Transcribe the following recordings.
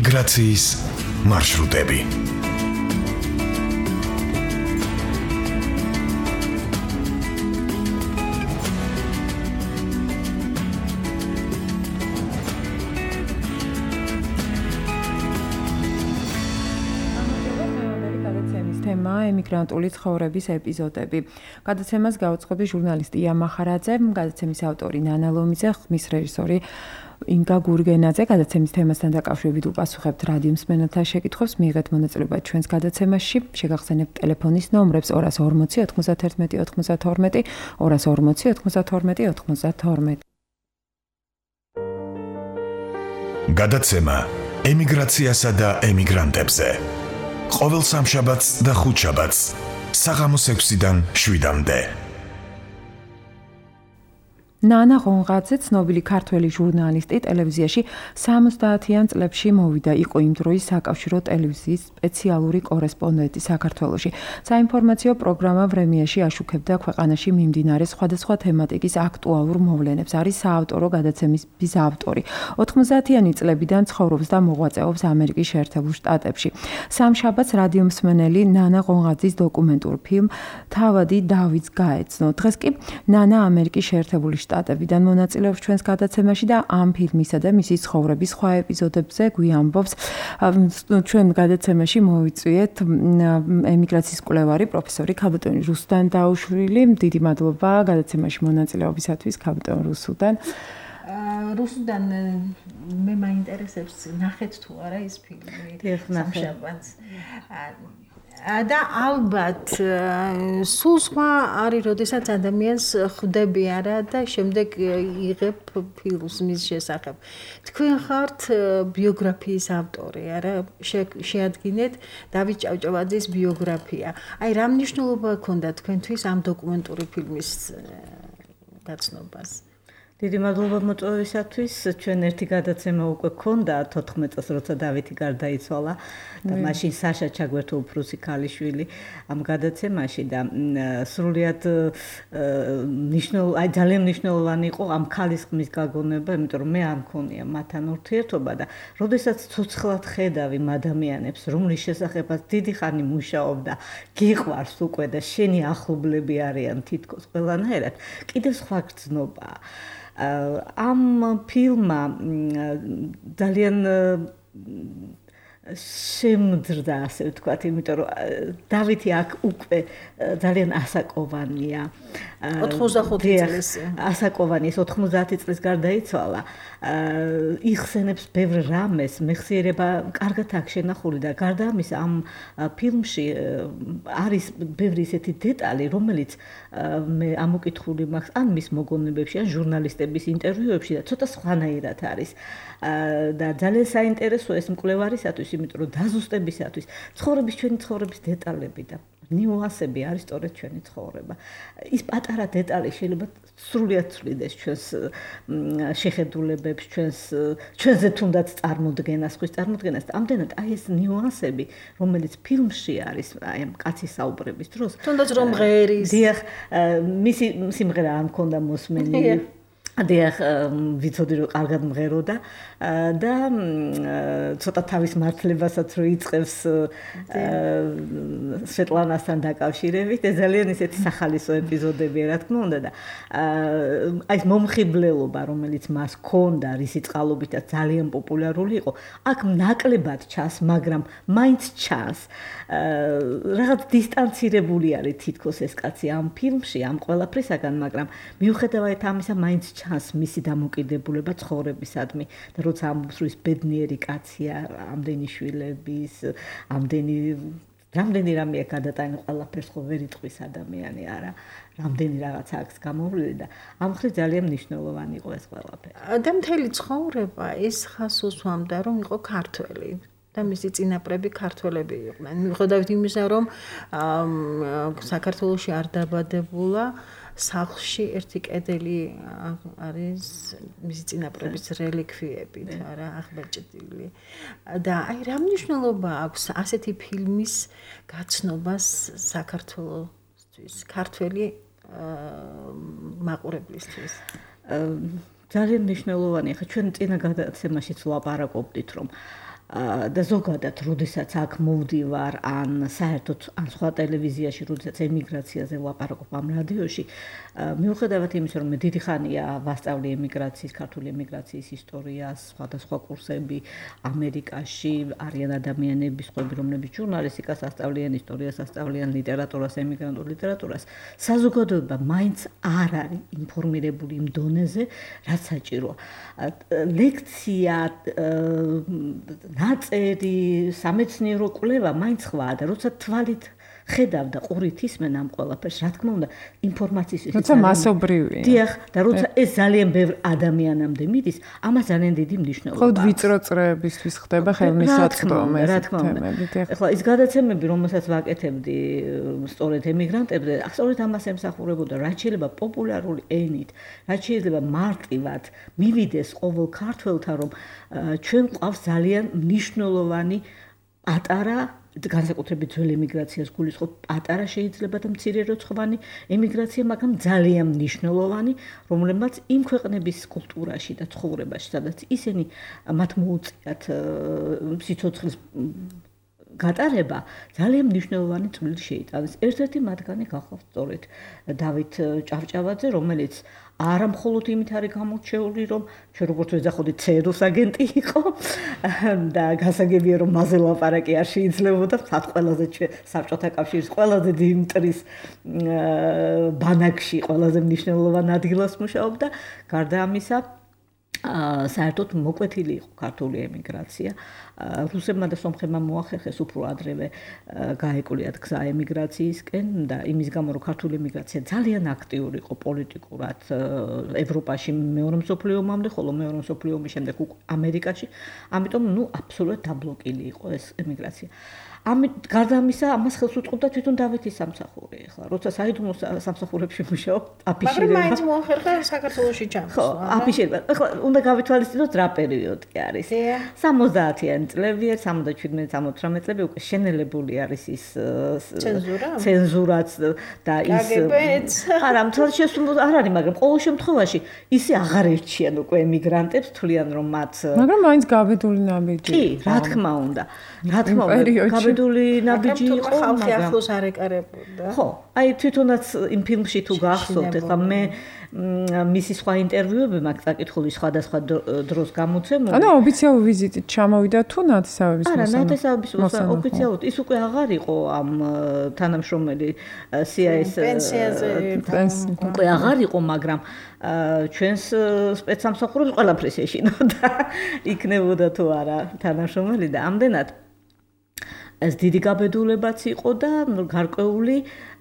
ემიგრაციის მარშრუტები. ემიგრანტული ცხოვრების ეპიზოდები. გადაცემას გაუძღვები ჟურნალისტი ია მახარაძე, გადაცემის ავტორი ნანა ლომიძე, ხმის რეჟისორი ინგა გურგენაძე. გადაცემის თემასთან დაკავშირებით უპასუხებთ რადიო მსმენელთა შეკითხვებს, მიიღეთ მონაწილეობა ჩვენს გადაცემაში. შეგახსენებთ ტელეფონის ნომრებს 240 91 92, 240 92 92. გადაცემა ემიგრაციასა და ემიგრანტებზე. ყოველ სამშაბათს და ხუთშაბათს საღამოს 6-დან 7-მდე. ნანა ღონღაძე, ცნობილი ქართველი ჟურნალისტი, ტელევიზიაში 70-იან წლებში მოვიდა. იყო იმ დროის საკავშირო ტელევიზიის სპეციალური კორესპონდენტი საქართველოში. საინფორმაციო პროგრამა ვრემიაში აშუქებდა ქვეყანაში მიმდინარე სხვადასხვა თემატიკის აქტუალურ მოვლენებს. არის საავტორო გადაცემების ავტორი. 90-იანი წლებიდან ცხოვრობს და მოღვაწეობს ამერიკის შეერთებულ შტატებში. სამშაბათს რადიო მსმენელი ნანა ღონღაძის დოკუმენტურ ფილმ თავადი დავიდს გაეცნო. დღეს კი ნანა ამერიკის შეერთებული შტატებიდან მონაწილეობს ჩვენს გადაცემაში და ამ ფილმისა და მისი ცხოვრების სხვა ეპიზოდებზე გვიამბობს. ჩვენ გადაცემაში მოვიწვიეთ ემიგრაციის კვლევარი პროფესორი ქაბატონი რუსუდან დაუშვილი. დიდი მადლობა გადაცემაში მონაწილეობისათვის ქაბატონ რუსუდან. რუსუდან მე მაინტერესებს ნახეთ თუ არა ეს ფილმი სამშაბათს. და ალბათ სულ სხვა არის, როდესაც ადამიანს ხვდები არა და შემდეგ იღებ ფილმს მის შესახებ. თქვენ ხართ ბიოგრაფიის ავტორი, არა? შეადგინეთ დავით ჭავჭავაძის ბიოგრაფია. აი, რა მნიშვნელობა ჰქონდა თქვენთვის ამ დოკუმენტური ფილმის გაცნობას? დიდი მადლობა მოწვევისათვის. ჩვენ ერთი გადაცემა უკვე გქონდა 14 წელს, როცა დავითი გარდაიცვალა და მაშინ საშა ჩაგვერთო უფროსი ქალიშვილი ამ გადაცემაში და სრულიად ძალიან მნიშვნელოვანი იყო ამ ქალის ხმის გაგონება, იმიტომ რომ მე არ მქონია მათთან ურთიერთობა და როდესაც ცოცხლად ხედავ იმ ადამიანებს, რომლის შესახებაც დიდი ხანი მუშაობდა, გიყვარს უკვე და შენი ახლობლები არიან თითქოს ყველანაირად, კიდევ სხვა გრძნობაა. ამ ფილმმა ძალიან შემძრდა, ასე ვთქვათ, იმიტომ რომ დავითი აქ უკვე ძალიან ასაკოვანია. 85 წლის. ასაკოვანი, 90 წლის გარდაიცვალა. იხსენებს ბევრ რამეს, მეხსიერება კარგად აქ შენახული და გარდა ამისა ამ ფილმში არის ბევრი ისეთი დეტალი, რომელიც მე ამოკითხული მაქვს ან მის მოგონებებში, ან ჟურნალისტების ინტერვიუებში და ცოტა სხვანაირად არის. და ძალიან საინტერესოა ეს მკვლევარისათვის, იმიტომ რომ დაზუსტებისათვის ჩვენი ცხოვრების დეტალები და ნიუანსები არის სწორედ ჩვენი ცხოვრება. ის პატარა დეტალი შეიძლება სრულიად ცვლიდეს ჩვენს შეხედულებებს, ჩვენზე თუნდაც წარმოდგენას, ხვის წარმოდგენას და ამდენად აი ეს ნიუანსები, რომელიც ფილმში არის, აი ამ კაცის საუბრების დროს, თუნდაც რომ ღერის. დიახ, მისი სიმღერა არ მქონდა მოსმენი. დიახ, ვიცოდი რომ კარგად მღეროდა და ცოტა თავის მართლებასაც რო იწყებს სვეტლანასთან დაკავშირებით, ეს ძალიან ისეთი სახალისო ეპიზოდებია, რა თქმა უნდა და აი ეს მომხიბლელობა, რომელიც მას ჰქონდა, რისი წყალობითაც ძალიან პოპულარული იყო, აქ ნაკლებად ჩანს, მაგრამ მაინც ჩანს. რაღაც დისტანცირებული არის თითქოს ეს კაცი ამ ფილმში, ამ ყველაფრისაგან, მაგრამ მიუხედავად ამისა, მაინც ჩანს მისი დამოკიდებულება ცხოვრებისადმი და როცა ამბობს რომ ის ბედნიერი კაცია, ამდენი შვილების, რამდენი რამეა გადატანა, ყველაფერს ხო ვერ იტყვის ადამიანი, არა, რამდენი რაღაცა აქვს გამოვლილი და ამ ხრი ძალიან მნიშვნელოვანი იყო ეს ყველაფერი. და მთელი ცხოვრება ის ხას უსვამდა, რომ იყო ქართველი. და მისი წინაპრები ქართველები იყვნენ. მიუხედავად იმისა, რომ საქართველოში არ დაბადებულა, სახლში ერთი კედელი არის მისი წინაპრების რელიკვიებით, არა, აღბეჭდილი. და აი რა მნიშვნელობა აქვს ასეთი ფილმის გაცნობას საქართველოსთვის, ქართველი მაყურებლისთვის? ძალიან მნიშვნელოვანია. ხა ჩვენ წინა გადაცემაშიც ვლაპარაკობდით, რომ და ზოგადად, როდესაც აქ მოვდივარ, ან საერთოდ ან სხვა ტელევიზიაში, როდესაც ემიგრაციაზე ვლაპარაკობ ამ რადიოში, მიუხედავად იმისა, რომ მე დიდი ხანია ვასწავლი ემიგრაციის, ქართული ემიგრაციის ისტორიას, სხვადასხვა კურსები ამერიკაში, არიან ადამიანები, სხვები, რომლებიც ჟურნალისტიკას ასწავლიან, ისტორიას ასწავლიან, ლიტერატურას, ემიგრანტულ ლიტერატურას, საზოგადოება მაინც არ არის ინფორმირებული იმ დონეზე, რაც საჭიროა. ლექცია, ნაწერი, სამეცნიერო კვლევა მაინც ხვაა და როცა თვალით ხედავ და ყურით ისმენ ამ ყველაფერს, რა თქმა უნდა, ინფორმაციის როცა მასობრივია. დიახ, და როცა ეს ძალიან ბევრ ადამიანამდე მიდის, ამას ძალიან დიდი მნიშვნელობა აქვს. ვიწრო წრეებისთვის ხდება ხელმისაწვდომი თემები. ეხლა ის გადაცემები, რომელსაც ვაკეთებდი სწორედ ემიგრანტებზე, სწორედ ამას ემსახურებოდა, რაც შეიძლება პოპულარული ენით, რაც შეიძლება მარტივად მივიდეს ყოველ ქართველთან, რომ ჩვენ გვყავს ძალიან მნიშვნელოვანი პატარა განსაკუთრებით ძველ ემიგრაციას გულისხმობ, პატარა შეიძლება და მცირე რიცხვოვანი ემიგრაცია, მაგრამ ძალიან მნიშვნელოვანი, რომლებმაც იმ ქვეყნების კულტურაში და ცხოვრებაში, სადაც ისინი მათ მოუწიათ სიცოცხლის გატარება, ძალიან მნიშვნელოვანი წვლილი შეიტანეს. ერთ-ერთი მათგანი გახლავთ სწორედ დავით ჭავჭავაძე, რომელიც არა მხოლოდ იმით არის გამორჩეული, რომ ჩვენ როგორც ვეძახოდი ცერუს აგენტი იყო და გასაგებია, რომ მასზე ლაპარაკი არ შეიძლებოდა, თათ ყველაზე საბჭოთა კავშირის ყველაზე დიმიტრის ბანაკში ყველაზე მნიშვნელოვან ადგილას მუშაობდა. გარდა ამისა, საერთოდ მოკვეთილი იყო ქართული ემიგრაცია. რუსებმა და სომხებმა მოახერხეს უფრო ადრევე გაეკულიათ გზა ემიგრაციისკენ და იმის გამო, რომ ქართული ემიგრაცია ძალიან აქტიური იყო პოლიტიკურად ევროპაში მეორე მსოფლიო ომამდე, ხოლო მეორე მსოფლიო ომის შემდეგ უკვე ამერიკაში, ამიტომ აბსოლუტურად დაბლოკილი იყო ეს ემიგრაცია. გარდა ამისა, ამას ხელს უწყობდა თვითონ დავითის სამსახური. ახლა როცა საიდუმლო სამსახურებში მუშაობ, აფიშირება. მაგრამ მაინც მოახერხა საქართველოში ჩამოსვლა. ხო, აფიშირება. ახლა უნდა გავითვალისწინოთ რა პერიოდი არის. 70-იანი წლებია, 77-78 წლები უკვე შენელებული არის ის ცენზურაც და ის არა, მთელ შესულს არ არის, მაგრამ ყოველ შემთხვევაში ისე აღარ ერჩიან უკვე ემიგრანტებს, თვლიან რომ მათ მაგრამ მაინც გაბედული ნაბიჯი. კი, რა თქმა უნდა. რა თქმა უნდა, გაბედული ნაბიჯი იყო, ხალხი ახლოს არ ეკარებოდა. ხო, აი თვითონაც იმ ფილმში თუ გახსოვთ, ეხლა მე მისი სხვა ინტერვიუები მაქვს წაკითხული სხვადასხვა დროს გამოცემული. ანუ ოფიციალურ ვიზიტით ჩამოვიდა თუ ნათესავების არა, ნათესავების ოფიციალურად ის უკვე აღარ იყო ამ თანამშრომელი CIA-ს უკვე აღარ იყო, მაგრამ ჩვენს სპეცსამსახურებს ყველაფრის ეშინოდა. იქნებოდა თუ არა თანამშრომელი და ამდენად ეს დიდი გაბედულებაც იყო და გარკვეული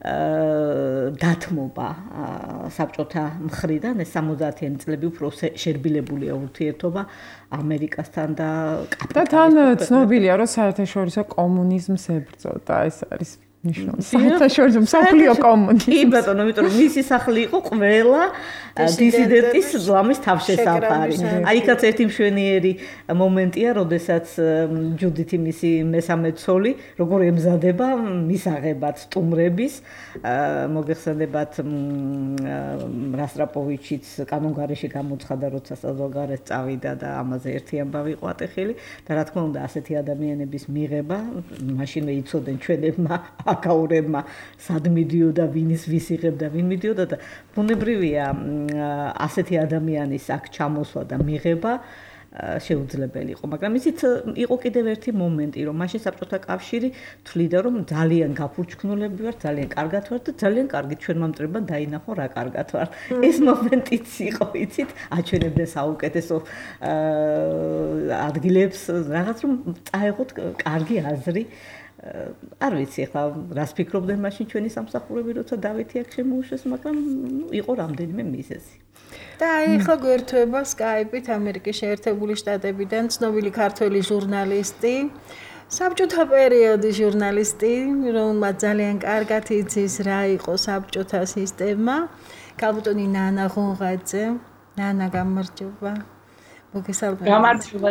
დათმობა საბჭოთა მხრიდან ეს 70-იანი წლები უფრო შერბილებულია ურთიერთობა ამერიკასთან და კაპიტალთან. და თან ცნობილია, რომ საერთაშორისო კომუნიზმს ებრძოდა, ეს არის საერთაშორისო მსოფლიო კომუნიზმი. კი ბატონო, იმიტომ რომ მისი სახლი იყო ყველა დისიდენტის ზლამის თავშესაფარი. აი იქაც ერთი მშვენიერი მომენტია, როდესაც ჯუდითი მისი მესამე ცოლი როგორ ემზადება მისაღებად სტუმრების, მოგეხსენებათ რასტრაპოვიჩიც კანონგარეში გამოცხადა, როცა საზღვარგარეთ წავიდა და ამაზე ერთი ამბავი იყო ატეხილი და რა თქმა უნდა ასეთი ადამიანების მიღება, მაშინვე იცოდნენ ჩვენებმა აკაურებმა სად მიდიოდა, ვის იღებდა, ვინ მიდიოდა და ბუნებრივია ასეთი ადამიანის აქ ჩამოსვლა და მიღება შეუძლებელი იყო, მაგრამ ისიც იყო კიდევ ერთი მომენტი, რომ მაშინ საბჭოთა კავშირი თვლიდა, რომ ძალიან გაფურჩქნულები ვართ, ძალიან კარგად ვართ და ძალიან კარგი ჩვენმა მტრებმა დაინახო რა კარგად ვართ. ეს მომენტიც იყო, იცით, აჩვენებდნენ საუკეთესო ადგილებს, რაღაც რომ წაეღოთ კარგი აზრი. არ ვიცი ახლა რას ფიქრობდნენ მაშინ ჩვენი სამსახურები, როცა დავითი აქ შემოუშვეს, მაგრამ იყო რამდენიმე მიზეზი. და ახლა გვერდება Skype-ით ამერიკის შეერთებული შტატებიდან ცნობილი ქართველი ჟურნალისტი, საბჭოთა პერიოდის ჟურნალისტი, რომელმაც ძალიან კარგად იცის რა იყო საბჭოთა სისტემა, ქალბატონი ნანა ღონღაძე. ნანა, გამარჯობა. მოგესალმებით. გამარჯობა.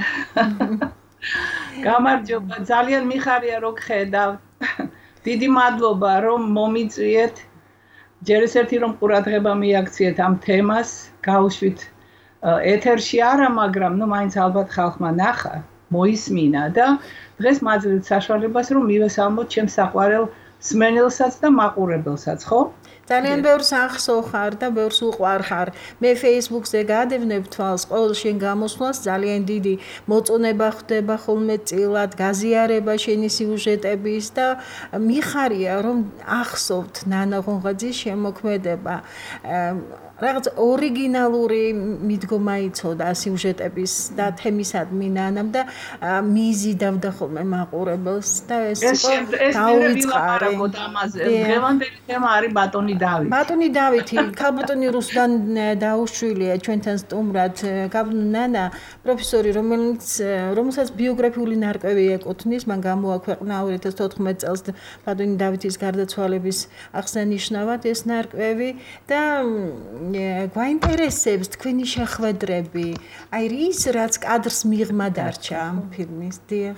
გამარჯობა, ძალიან მიხარია რომ გხედავთ. დიდი მადლობა რომ მომიწვიეთ. ჯერ ერთი რომ ყურადღება მიაქციეთ ამ თემას, გავუშვით ეთერში არა, მაგრამ ნუ მაინც ალბათ ხალხმა ნახა. მოისმინა და დღეს მაძლევთ საშუალებას რომ მივესალმოთ ჩემს საყვარელ სმენელსაც და მაყურებელსაც, ხო? ძალიან ბევრს ახსოვ ხარ და ბევრს უყვარ ხარ. მე Facebook-ზე გადავნებ თვალს ყოველ შენ გამოსვლას ძალიან დიდი მოწონება ხდება ხოლმე წილად, გაზიარება შენი სიუჟეტების და მიხარია რომ ახსოვთ ნანა ღონღაძის შემოქმედება. რაღაც ორიგინალური მიდგომა იცოდა სიუჟეტების და თემისადმი ნანამ და მიიზიდავდა ხოლმე მაყურებელს და ეს იყო დაუწყარი. დღევანდელი თემა არის ბატონი დავითი. ბატონი დავითი, ქალბატონი რუსდან დაუშვილია ჩვენთან სტუმრად. ნანა პროფესორი, რომელსაც ბიოგრაფიული ნარკვევი ეკუთვნის, მან გამოაქვეყნა 2014 წელს ბატონი დავითის გარდაცვალების აღსანიშნავად ეს ნარკვევი და გვაინტერესებს თქვენი შეხვედრები. აი ის რაც კადრს მიღმა დარჩა ამ ფილმის. დიახ.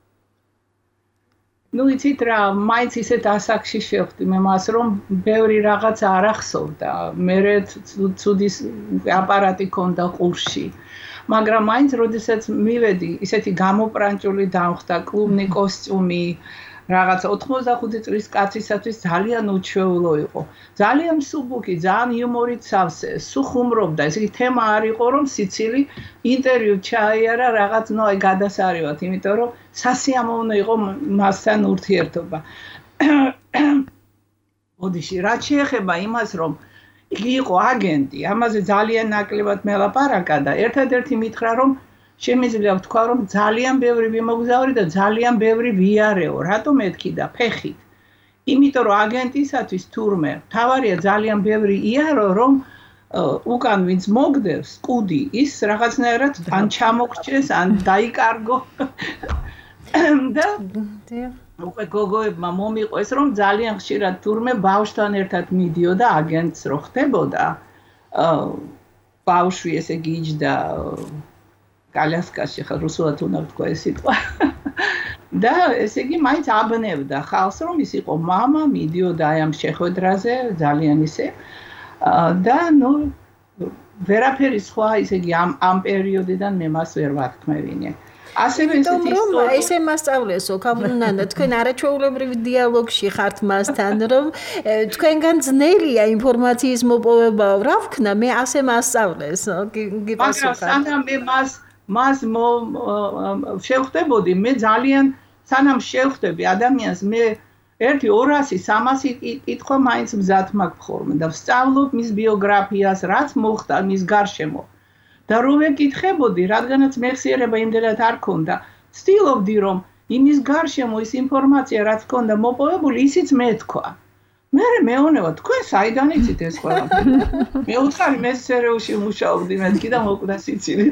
ნუ იცით რა, მაინც ისეთ ასაკში შევხვდი მე მას რომ ბევრი რაღაც არ ახსოვდა. მე ცუდის აპარატი ქონდა ყურში. მაგრამ მაინც როდესაც მივედი, ისეთი გამოპრანჭული დამხდა, კლუბნი კოსტიუმი რაღაც 85 წლის კაცისათვის ძალიან უჩვეულო იყო. ძალიან მსუბუქი, ძალიან იუმორით სავსე, სუხუმრობდა. ეს თემა არ იყო რომ სიცილი ინტერვიუ ჩაიარა რაღაც ნოე გადასარივად, იმიტომ რომ სასიამოვნო იყო მასთან ურთიერთობა. ოდიში, რაც შეეხება იმას რომ იგი იყო აგენტი, ამაზე ძალიან ნაკლებად მელაპარაკა და ერთადერთი მითხრა რომ შემიძლია ვთქვა რომ ძალიან ბევრი ვიმოგზაური და ძალიან ბევრი ვიარეო. რატომ მეთქი და ფეხით? იმიტომ რომ აგენტისათვის თურმე თავარია ძალიან ბევრი იარო რომ უკან ვინც მოგდევს კუდი ის რაღაცნაირად ან ჩამოგრჩეს ან დაიკარგო. და უკვე გოგოებმა მომიყვეს რომ ძალიან ხშირად თურმე ბავშვთან ერთად მიდიოდა აგენტს რო ხდებოდა. ბავშვი ესე გიჯდა კალიასკაში ხა რუსულად უნდა ვთქვა ეს სიტყვა. და ესე იგი მაინც აბნევდა ხალხს რომ ის იყო მამა, მიდიოდა აი ამ შეხვედრაზე ძალიან ისე. და ნუ ვერაფერი სხვა ისე იგი ამ პერიოდიდან მე მას ვერ ვათქმევინე. ასევე ესე მასწავლესო ქალბატონო თქვენ არაჩვეულებრივ დიალოგში ხართ მასთან რომ თქვენგან ძნელია ინფორმაციის მოპოვება. რა ვქნა მე ასე მასწავლესო გიპასუხა. მაგრამ მე მას შევხვდებოდი მე ძალიან სანამ შევხვდები ადამიანს მე 1-200-300 კითხვა მაინც მზად მაქვს ხოლმე და ვსწავლობ მის ბიოგრაფიას რაც მოხდა მის გარშემო და რომ ვეკითხებოდი რადგანაც მეხსიერება იმდენად არ ქონდა ვცდილობდი რომ იმის გარშემო ის ინფორმაცია რაც ქონდა მოპოვებული ისიც მეთქვა. მე მეუბნება თქვენ საიდან იცით ეს ყველაფერი? მე უთხარი მესერეუში მუშაობდი მეთქი და მოკვდა სიცილით.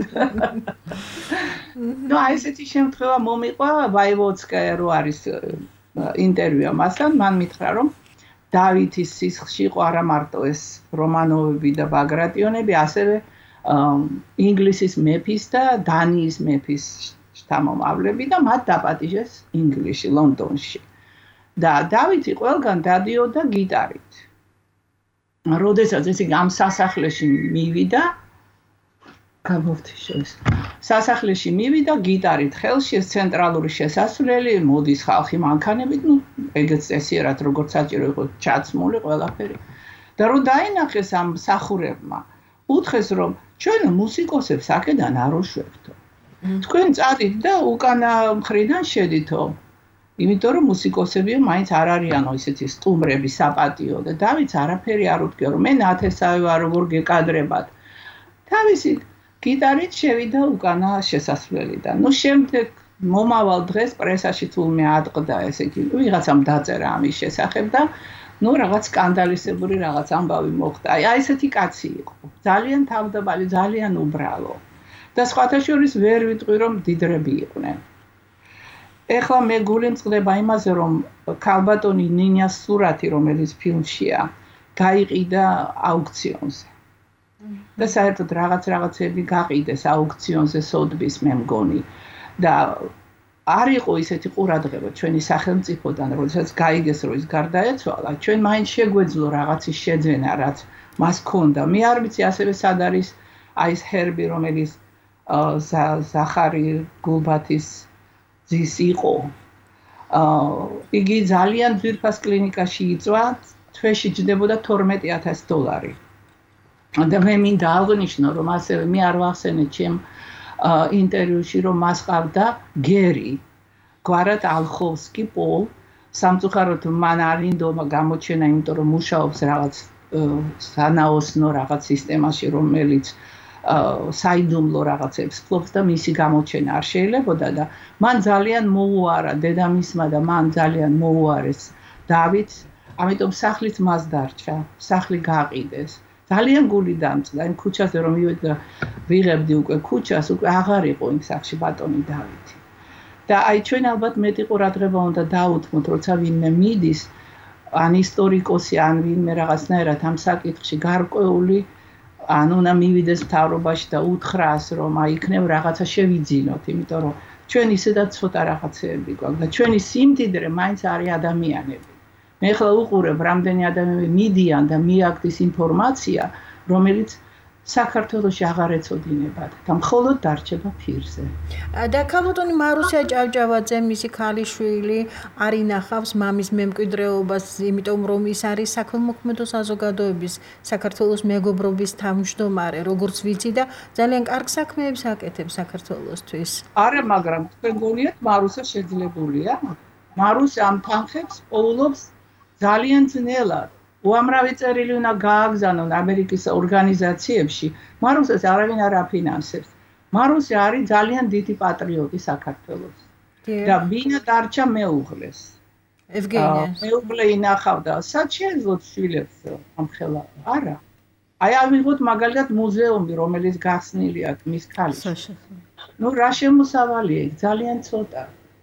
ნუ აი ესეთი შემთხვევა მომიყვა ვაივოდსკაია რო არის ინტერვიუ მასთან მან მითხრა რომ დავითის სისხლში იყო არა მარტო ეს რომანოვები და ბაგრატიონები ასევე ინგლისის მეფის და დანიის მეფის შთამომავლები და მათ დაპატიჟეს ინგლისში ლონდონში. და დავითი ყველგან დადიოდა გიტარით. როდესაც ესე ამ სასახლეში მივიდა, გამოვთიშოს. სასახლეში მივიდა გიტარით ხელში ეს ცენტრალური შესასვლელი, მოდის ხალხი მანქანებით, ნუ ეგეც წესიერად როგორც საჭირო იყო ჩაცმული ყველაფერი. და რომ დაინახეს ამ მსახურებმა, უთხრეს რომ ჩვენ მუსიკოსებს აქედან არ უშვებთო. თქვენ წადით და უკანა მხრიდან შედითო. იმიტომ რომ მუსიკოსები მაინც არ არიანო ისეთი სტუმრები საპატიო და დავითს არაფერი არ უთქია რომ მე ნათესავი ვარ როგორ გეკადრებათ. თავისი გიტარით შევიდა უკანა შესასვლელიდან. ნუ შემდეგ მომავალ დღეს პრესაში თულმე ატყდა ესე იგი ვიღაცამ დაწერა ამის შესახებ და ნუ რაღაც სკანდალისებური რაღაც ამბავი მოხდა. აი ესეთი კაცი იყო. ძალიან თავდაბალი, ძალიან უბრალო. და სხვათა შორის ვერ ვიტყვი რომ დიდრები იყვნენ. ეხლა მე გული მწყდება იმაზე რომ ქალბატონი ნინიას სურათი რომელიც ფილმშია გაიყიდა აუქციონზე. და საერთოდ რაღაცები გაყიდეს აუქციონზე სოდბის მე მგონი და არ იყო ისეთი ყურადღება ჩვენი სახელმწიფოდან როდესაც გაიგეს რომ ის გარდაეცვალა ჩვენ მაინც შეგვეძლო რაღაცის შეძენა რაც მას ჰქონდა. მე არ ვიცი ასევე სად არის აი ეს ჰერბი რომელიც ზახარი გულბათის ძის იყო. იგი ძალიან ძვირფას კლინიკაში იწვა, თვეში ჯდებოდა $12,000. და მე მინდა აღნიშნო, რომ ასევე მე არ ვახსენე ჩემ ინტერვიუში, რომ მას ყავდა გერი, გვარად ალხოვსკი პოლ, სამწუხაროდ მან არ ინდომა გამოჩენა, იმიტომ რომ მუშაობს რაღაც სანაოსნო რაღაც სისტემაში, რომელიც საიდუმლო რაღაცებს ფლობს და მისი გამოჩენა არ შეიძლებოდა და მან ძალიან მოუარა დედამისმა და მან ძალიან მოუარეს დავითს, ამიტომ სახლით მას დარჩა, სახლი გაყიდეს. ძალიან გული დამწყდა იმ ქუჩაზე რომ ვიღებდი უკვე ქუჩას, უკვე აღარ იყო იმ სახლში ბატონი დავითი. და აი ჩვენ ალბათ მეტი ყურადღება უნდა დაუთმოთ, როცა ვინმე მიდის, ან ისტორიკოსი, ან ვინმე რაღაცნაირად ამ საკითხში გარკვეული ან უნდა მივიდეს მთავრობაში და უთხრას, რომ აი იქნებ რაღაცა შევიძინოთ, იმიტომ რომ ჩვენ ისედაც ცოტა რაღაცეები გვაქვს და ჩვენი სიმდიდრე მაინც არის ადამიანები. მე ახლა უყურებ, რამდენი ადამიანები მიდიან და მიაგდის ინფორმაცია, რომელიც საქართველოში აღარ ეწოდინებათ და მხოლოდ დარჩება ფირზე. და ქალბატონი მარუსია ჭავჭავაძე, მისი ქალიშვილი, არ ინახავს მამის მემკვიდრეობას, იმიტომ რომ ის არის საქველმოქმედო საზოგადოების საქართველოს მეგობრობის თავმჯდომარე, როგორც ვიცი და ძალიან კარგ საქმეებს აკეთებს საქართველოსთვის. არა, მაგრამ თქვენ გონიათ მარუსა შეძლებულია? მარუსა ამ თანხებს პოულობს ძალიან ძნელად. უამრავი წერილი უნდა გააგზავნონ ამერიკის ორგანიზაციებში. მარუსას არავინ არ აფინანსებს. მარუსი არის ძალიან დიდი პატრიოტი საქართველოს. და ვინა დარჩა მეუღლეს. ევგენია. მეუღლე ინახავდა. სად შეეძლოთ შვილებს ამხელა? არა. აი ავიღოთ მაგალითად მუზეუმი, რომელიც გახსნილი აქვს მის ქალიშვილს. ნუ რა შემოსავალია, ძალიან ცოტა.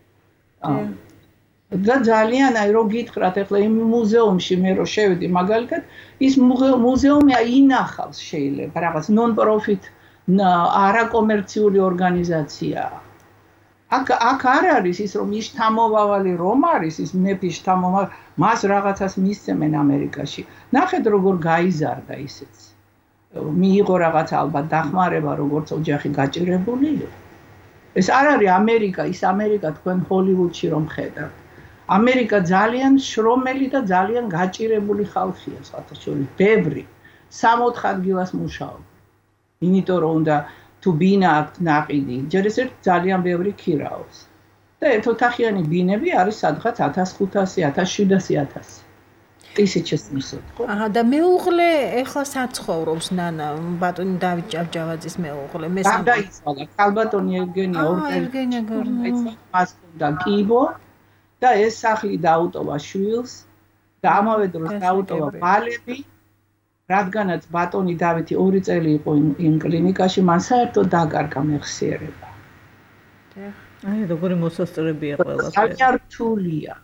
და ძალიან აი რო გითხრათ ახლა იმ მუზეუმში მე რო შევედი მაგალითად ის მუზეუმი ინახავს შეიძლება რაღაც non-profit არაკომერციული ორგანიზაციაა. აქ არ არის ის რომ ის შთამომავალი რომ არის ის მეფის შთამომავალი მას რაღაცას მისცემენ ამერიკაში. ნახეთ როგორ გაიზარდა ისიც. მიიღო რაღაც ალბათ დახმარება როგორც ოჯახი გაჭირებული იყო. ეს არ არის ამერიკა, ის ამერიკა თქვენ ჰოლივუდში რომ ხედავთ. ამერიკა ძალიან შრომელი და ძალიან გაჭირებული ხალხია, სხვათა შორის, ბევრი 64 ადგილას მუშაობს. იმიტომ რომ უნდა თუ ბინა აქვს ნაყიდი, ჯერ ეს ძალიან ბევრი ქირაობს. და ერთოთახიანი ბინები არის სადღაც 1500, 1700. ისიც შესმისოთ, ხო? აჰა, და მეუღლე ეხლა საცხოვრობს ნანა, ბატონი დავით ჭავჭავაძის მეუღლე, მესამე. გარდაიცვალა, ქალბატონი ევგენია ევგენია გარდაიცვალა, მას ჰქონდა კიბო. და ეს სახლი დაუტოვა შვილს და ამავე დროს დაუტოვა ბალები, რადგანაც ბატონი დავითი 2 წელი იყო იმ კლინიკაში, მან საერთოდ დაკარგა მეხსიერება. აი, როგორი მოსასწრებია ყველაფერი. ძალიან რთულია.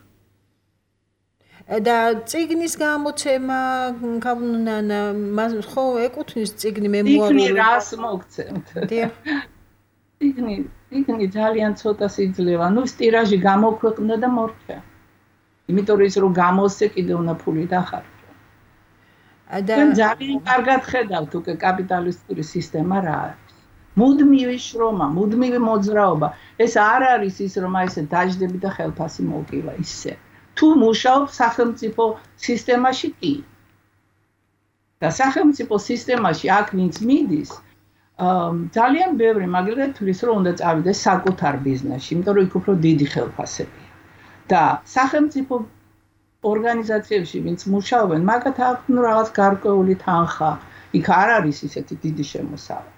და წიგნის გამოცემა, კაბნანა, მას ხო ეკუთვნის წიგნი მემუარული. წიგნი რას მოგცემთ? დიახ. წიგნი ძალიან ცოტა სიძლევა, ნუ ტირაჟი გამოქვეყნდა და მორჩა. იმიტომ რომ ის რომ გამოსცე კიდე უნდა ფული დახარჯო. და ძალიან კარგად ხედავთ უკვე კაპიტალისტური სისტემა რა არის. მუდმივი შრომა, მუდმივი მოძრაობა. ეს არ არის ის რომ აი ესე დაждები და ხელფასი მოგივა ისე. თუ მუშაობ სახელმწიფო სისტემაში კი. და სახელმწიფო სისტემაში აქ ვინც მიდის ძალიან ბევრი მაგალითად თulis რომ უნდა წავიდეს საკუთარ ბიზნესში, იმიტომ რომ იქ უფრო დიდი ხელფასებია. და სახელმწიფო ორგანიზაციებში ვინც მუშაობენ, მაგათ აქვს რაღაც გარკვეული თანხა. იქ არ არის ისეთი დიდი შემოსავალი.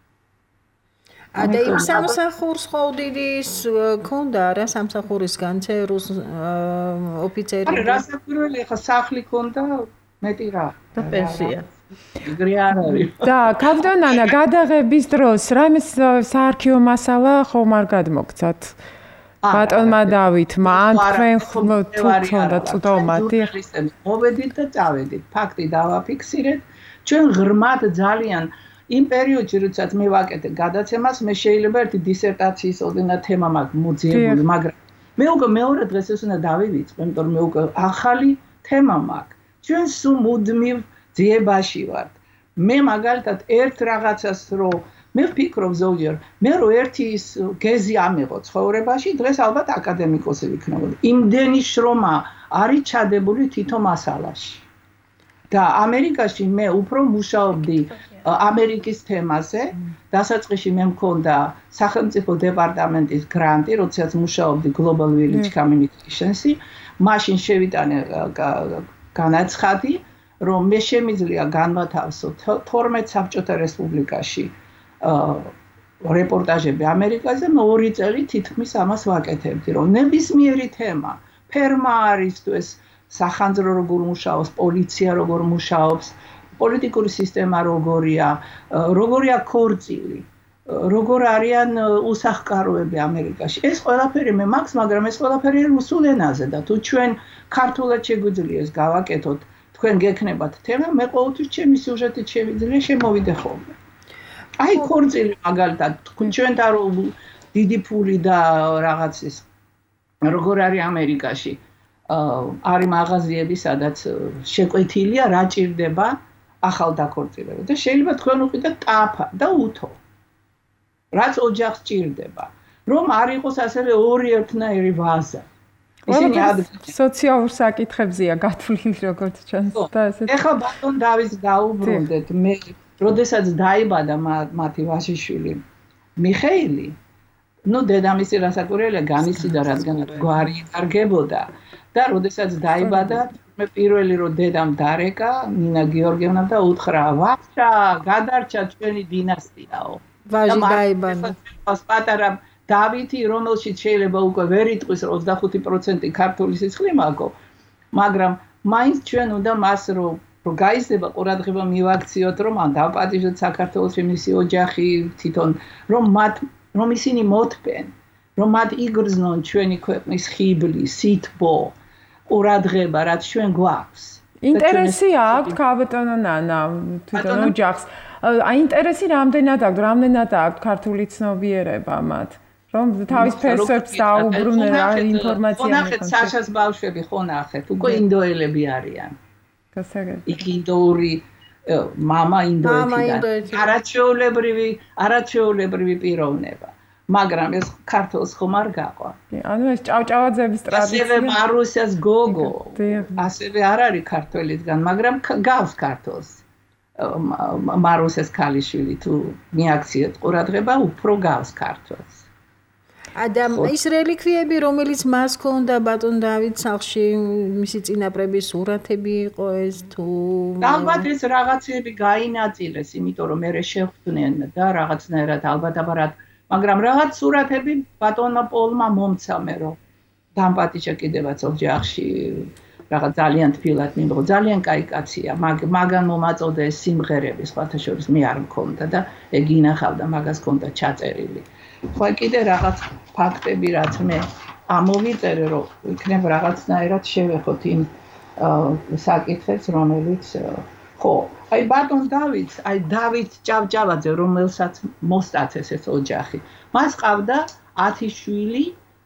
და იმ სამსახურს ხოვდიდის ქონდა რა სამსახურისგან ცერუს ოფიცერი. არა, რასაკვირველი ხა სახლი ქონდა მეტი რა და პენსია. ეგრე არ არის. და კაპიტანანა გადაღების დროს რამე საარქივო მასალა ხომ არ გადმოგცათ? ბატონმა დავითმა ან თქვენ თუ ქონდა წვდომა დიახ. მოვედით და წავედით. ფაქტი დავაფიქსირეთ. ჩვენ ღრმად ძალიან იმ პერიოდში, როდესაც მე ვაკეთე გადაცემას, მე შეიძლება ერთი დისერტაციის ოდენა თემა მაქვს მოძიებული, მაგრამ მე უკვე მეორე დღეს ეს უნდა დავივიწყო, იმიტომ რომ მე უკვე ახალი თემა მაქვს. ჩვენ სულ მუდმივ ძიებაში ვართ. მე მაგალითად ერთ რაღაცას რო მე ვფიქრობ ზოგჯერ მე რო ერთი ის გეზი ამიღო ცხოვრებაში დღეს ალბათ აკადემიკოსი ვიქნებოდი იმდენი შრომა არის ჩადებული თითო მასალაში და ამერიკაში მე უფრო მუშაობდი ამერიკის თემაზე დასაწყისში მე მქონდა სახელმწიფო დეპარტამენტის გრანტი როდესაც მუშაობდი Global Village Communications-ი მაშინ შევიტანე განაცხადი რომ მე შემიძლია განვათავსო 12 საბჭოთა რესპუბლიკაში რეპორტაჟები ამერიკაზე მე 2 წელი თითქმის ამას ვაკეთებდი რომ ნებისმიერი თემა ფერმა არის თუ ეს სახანძრო როგორ მუშაობს პოლიცია როგორ მუშაობს პოლიტიკური სისტემა როგორია ქორწილი როგორ არიან უსახკაროები ამერიკაში ეს ყველაფერი მე მაქვს მაგრამ ეს ყველაფერი რუსულ ენაზე და თუ ჩვენ ქართულად შეგვიძლია ეს გავაკეთოთ თქვენ გექნებათ თემა მე ყოველთვის ჩემი სიუჟეტით შევიძლია შემოვიდე ხოლმე აი ქორწილი მაგალითად ჩვენთან რომ დიდი ფული და რაღაცის როგორ არის ამერიკაში არის მაღაზიები სადაც შეკვეთილია რა ჭირდება ახალ დაქორწინებაზე და შეიძლება თქვენ უყიდეთ ტაფა და უთო რაც ოჯახს ჭირდება რომ არ იყოს ასევე ორი ერთნაირი ვაზა ისინი სოციალურ საკითხებზია გათვლილი როგორც ჩანს და ესეც ეხლა ბატონ დავითს გაუბრუნდეთ მე როდესაც დაიბადა მათი ვაჟიშვილი მიხეილი ნუ დედამისი რასაკვირველია განიცდიდა რადგანაც გვარი კარგებოდა და როდესაც დაიბადა მე პირველი რომ დედამ დარეკა ნინა გიორგიევნა და უთხრა ვაჟა გადარჩა ჩვენი დინასტიაო ვაჟი დაიბადა პატარა დავითი რომელშიც შეიძლება უკვე ვერ იტყვის 25% ქართული სიცხლე მაგო მაგრამ მაინც ჩვენ უნდა მას რომ გაიზრდება ყურადღება მივაქციოთ რომ ან დავპატიჟოთ საქართველოს მისი ოჯახი თვითონ რომ ისინი მოთბენ რომ მათ იგრძნონ ჩვენი ქვეყნის ხიბლი სითბო ყურადღება რაც ჩვენ გვაქვს ინტერესი აქვს ქალბატონო ნანა თვითონ ოჯახს აი ინტერესი რამდენად აქვს ქართული ცნობიერება მათ რომ თავის ფერსებს დაუბრუნე რა ინფორმაცია ნახეთ საშას ბავშვები ხო ნახეთ უკვე ინდოელები არიან იქ ინდოური მამა ინდოეთიდან არაჩვეულებრივი პიროვნება მაგრამ ეს ქართულს ხომ არ გაყვა ანუ ეს ჭავჭავაძეების ტრადიცია ასევე მარუსიას გოგო ასევე არ არის ქართველისგან მაგრამ გავს ქართულს მარუსიას ქალიშვილი თუ მიაქციეთ ყურადღება უფრო გავს ქართულს ის რელიკვიები რომელიც მას ჰქონდა ბატონ დავით სახლში მისი წინაპრების სურათები იყო ეს თუ ალბათ ეს რაღაცები გაინაწილეს იმიტომ რომ მე შეხვდნენ და რაღაცნაირად ალბათ მაგრამ რაღაც სურათები ბატონმა პოლმა მომცა მე რომ დამპატიჟა კიდევაც ოჯახში რაღაც ძალიან თბილად მიმღო ძალიან კაი კაცია მაგან მომაწოდა ეს სიმღერები სხვათა შორის მე არ მქონდა და ეგ ინახავდა მაგას ჰქონდა ჩაწერილი ხო კიდე რაღაც ფაქტები რაც მე ამოვიწერე რომ იქნებ რაღაცნაირად შევეხოთ იმ საკითხებს რომელიც ხო აი ბატონ დავით ჭავჭავაძე რომელსაც მოსტაცეს ეს ოჯახი მას ყავდა 10 შვილი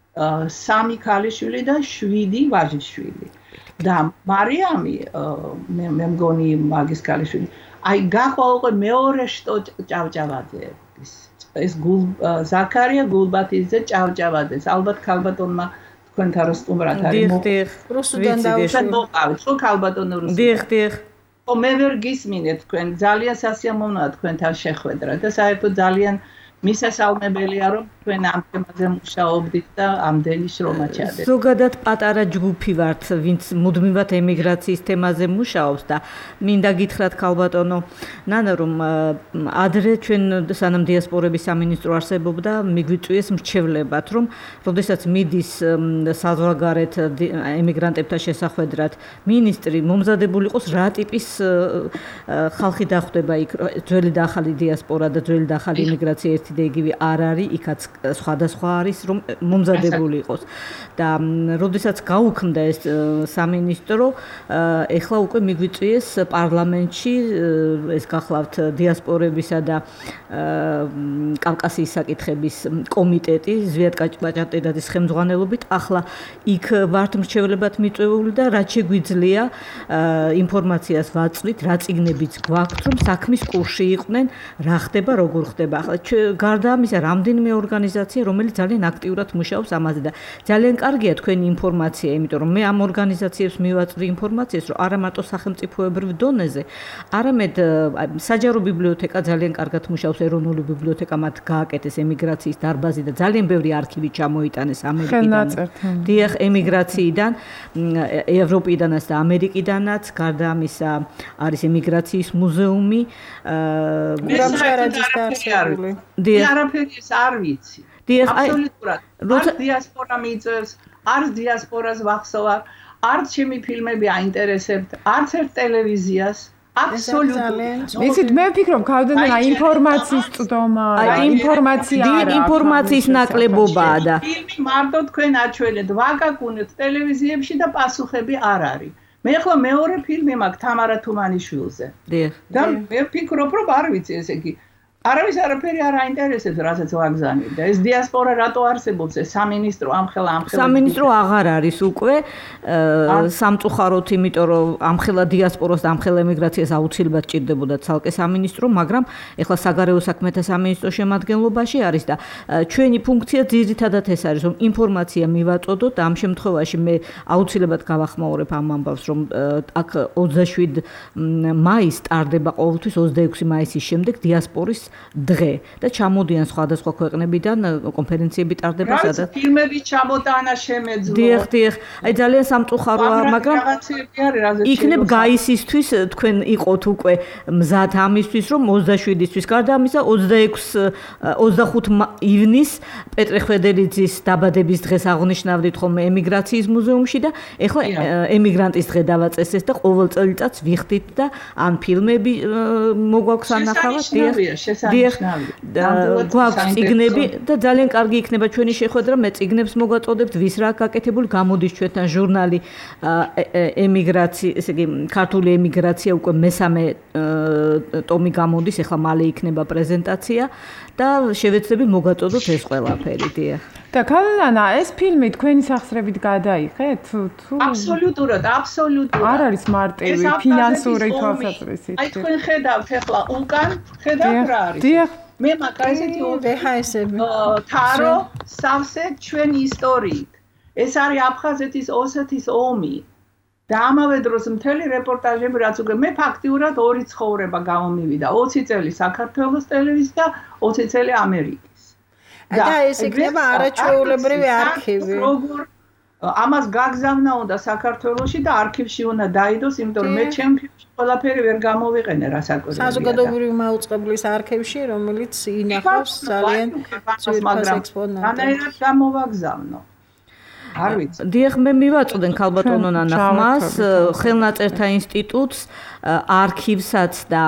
3 ქალიშვილი და 7 ვაჟიშვილი და მარიამი მე მგონი მაგის ქალიშვილი აი გახვა უკვე მეორე შტო ჭავჭავაძეების ეს ზაქარია გულბათიძე ჭავჭავაძეს ალბათ ქალბატონმა თქვენთან რო სტუმრად არის რუსუდან დავუშვი ხო ქალბატონო რუსუდან დიახ მე ვერ გისმინეთ თქვენ ძალიან სასიამოვნოა თქვენთან შეხვედრა და საერთოდ ძალიან მისასალმებელია რომ თქვენ ამ თემაზე მუშაობდით და ამდენი შრომა ჩადეთ. ზოგადად პატარა ჯგუფი ვართ, ვინც მუდმივად ემიგრაციის თემაზე მუშაობს და მინდა გითხრათ ქალბატონო ნანა რომ ადრე ჩვენ სანამ დიასპორების სამინისტრო არსებობდა მიგვიწვიეს მრჩევლებად რომ როდესაც მიდის საზღვარგარეთ ემიგრანტებთან შესახვედრად მინისტრი მომზადებული იყოს რა ტიპის ხალხი დახვდება იქ ძველი და ახალი დიასპორა და ძველი და ახალი ემიგრაცია ერთი და იგივე არ არის იქაც სხვადასხვა არის რომ მომზადებული იყოს და როდესაც გაუქმდა ეს სამინისტრო ეხლა უკვე მიგვიწვიეს პარლამენტში ეს გახლავთ დიასპორებისა და კავკასიის საკითხების კომიტეტი ზვიად კაჭაჭატედაძის ხელმძღვანელობით ახლა იქ ვართ მრჩევლებად მიწვეული და რაც შეგვიძლია ინფორმაციას ვაწვით რა წიგნებიც გვაქვს რომ საქმის კურსში იყვნენ რა ხდება როგორ ხდება ახლა გარდა ამისა რამდენიმე ორგანიზაცია რომელიც ძალიან აქტიურად მუშაობს ამაზე და ძალიან კარგია თქვენი ინფორმაცია იმიტომ რომ მე ამ ორგანიზაციებს მივაწვდი ინფორმაციას რომ არა მარტო სახელმწიფოებრივ დონეზე არამედ საჯარო ბიბლიოთეკა ძალიან კარგად მუშაობს ეროვნული ბიბლიოთეკა მათ გააკეთეს ემიგრაციის დარბაზი და ძალიან ბევრი არქივი ჩამოიტანეს ამერიკიდან დიახ ემიგრაციიდან ევროპიდანაც და ამერიკიდანაც გარდა ამისა არის ემიგრაციის მუზეუმი გურამშარაძის დაარსებული არაფერი არ ვიცი აბსოლუტურად არც დიასპორა მიწევს არც დიასპორას ვახსოვარ არც ჩემი ფილმები აინტერესებთ არც ერთ ტელევიზიას აბსოლუტურად ისიც მე ვფიქრობ გავდენა ინფორმაციის წდომა ინფორმაციის ნაკლებობაა და ფილმი მარტო თქვენ აჩვენეთ ვაგაკუნეთ ტელევიზიებში და პასუხები არ არის მე ახლა მეორე ფილმი მაქვს თამარა თუმანიშვილზე და მე ვფიქრობ რომ არ ვიცი ესე იგი არავის არაფერი არ აინტერესებს რასაც ვაგზავნებ და ეს დიასპორა რატო არსებობს ეს სამინისტრო ამხელა სამინისტრო აღარ არის უკვე სამწუხაროდ იმიტომ რომ ამხელა დიასპორას და ამხელა ემიგრაციას აუცილებლად ჭირდებოდა ცალკე სამინისტრო მაგრამ ეხლა საგარეო საქმეთა სამინისტროს შემადგენლობაში არის და ჩვენი ფუნქცია ძირითადად ეს არის რომ ინფორმაცია მივაწოდოთ და ამ შემთხვევაში მე აუცილებლად გავახმაურებ ამ ამბავს რომ აქ 27 მაისს ტარდება ყოველთვის 26 მაისის შემდეგ დიასპორის დღე და ჩამოდიან სხვადასხვა ქვეყნებიდან კონფერენციები ტარდება სადაც ფილმები ჩამოტანა შემეძლო დიახ აი ძალიან სამწუხაროა მაგრამ იქნებ გაისისთვის თქვენ იყოთ უკვე მზად ამისთვის რომ 27-ისთვის გარდა ამისა 25 ივნის პეტრე ხვედელიძის დაბადების დღეს აღნიშნავდით ხოლმე ემიგრაციის მუზეუმში და ეხლა ემიგრანტის დღე დავაწესეს და ყოველ წელიწადს ვიხდით და ან ფილმები მოგვაქვს ანახავად დიახ გვაქვს წიგნები და ძალიან კარგი იქნება ჩვენი შეხვედრა მე წიგნებს მოგვაწოდებთ ვის რა გაკეთებული გამოდის ჩვენთან ჟურნალი ემიგრაცია ესე იგი ქართული ემიგრაცია უკვე მესამე ტომი გამოდის ეხლა მალე იქნება პრეზენტაცია და შევეცდები მოგვაწოდოთ ეს ყველაფერი დიახ და ქალანა ეს ფილმი თქვენი სახსრებით გადაიღეთ თუ აბსოლუტურად არ არის მარტივი ფინანსური თვალსაზრისით აი თქვენ ხედავთ ახლა უკან ხედავთ რა არის დიახ მე მაგ ესეთი VHS-ები თარო სავსე ჩვენი ისტორიით ეს არის აფხაზეთის ოსეთის ომი და ამავე დროს მთელი რეპორტაჟები რაც უკვე მე ფაქტიურად ორი ცხოვრება გამომივიდა 20 წელი საქართველოს ტელევიზიის და 20 წელი ამერიკის და ეს იქნება არაჩვეულებრივი არქივი როგორ ამას გაგზავნა უნდა საქართველოში და არქივში უნდა დაიდოს იმიტომ რომ მე ჩემ ფილმში ყველაფერი ვერ გამოვიყენე რასაკვირველია საზოგადოებრივი მაუწყებლის არქივში რომელიც ინახავს ძალიან ძვირფას ექსპონატებს რანაირად გამოვაგზავნო არ ვიცი დიახ მე მივაწოდენ ქალბატონო ნანახმას ხელნაწერთა ინსტიტუტს არქივსაც და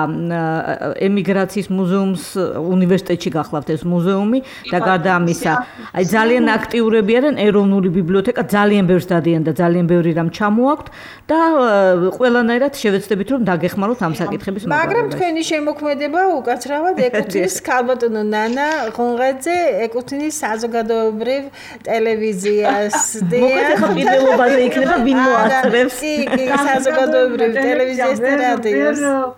ემიგრაციის მუზეუმს უნივერსიტეტში გახლავთ ეს მუზეუმი და გარდა ამისა აი ძალიან აქტიურები არიან ეროვნული ბიბლიოთეკა ძალიან ბევრს დადიან და ძალიან ბევრი რამ ჩამოაქვთ და ყველანაირად შევეცდებით რომ დაგეხმაროთ ამ საკითხების მაგრამ თქვენი შემოქმედება უკაცრავად ეკუთვნის ქალბატონო ნანა ღონღაძე ეკუთვნის საზოგადოებრივ ტელევიზიას მოკლედ ახლა პირველობაზე იქნება ვინ მოასწრებს კი საზოგადოებრივ ტელევიზიას და რადიოს